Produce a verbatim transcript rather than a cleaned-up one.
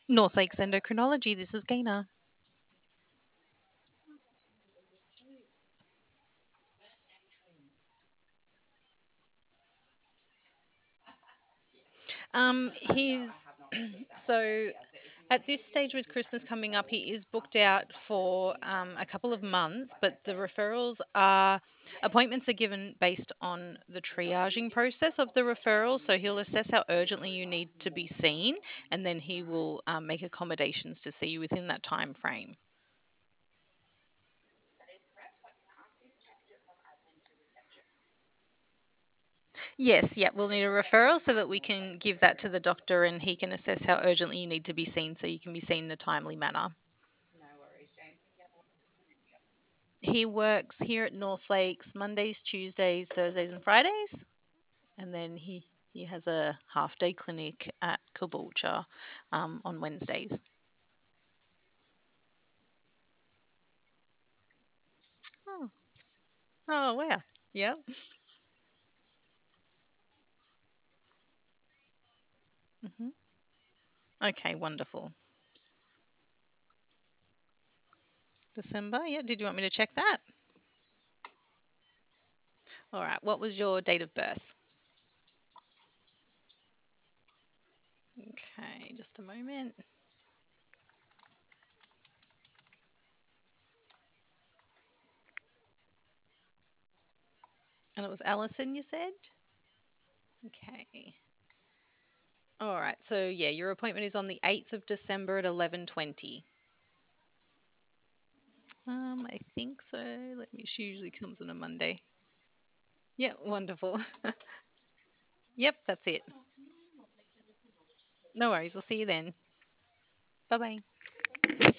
North Lakes Endocrinology. This is Gaina. Um, he's so at this stage with Christmas coming up, he is booked out for um, a couple of months, but the referrals are appointments are given based on the triaging process of the referral. So he'll assess how urgently you need to be seen, and then he will um, make accommodations to see you within that time frame. Yes, yeah, we'll need a referral so that we can give that to the doctor and he can assess how urgently you need to be seen so you can be seen in a timely manner. He works here at North Lakes Mondays, Tuesdays, Thursdays, and Fridays, and then he he has a half day clinic at Caboolture um, on Wednesdays. Oh, oh wow. Yeah. Hmm. Okay, wonderful. December. Yeah. Did you want me to check that? All right. What was your date of birth? Okay, just a moment. And it was Allison, you said? Okay. All right. So yeah, your appointment is on the eighth of December at eleven twenty. Um, I think so. Let me. She usually comes on a Monday. Yeah, wonderful. Yep, that's it. No worries. We'll see you then. Bye bye.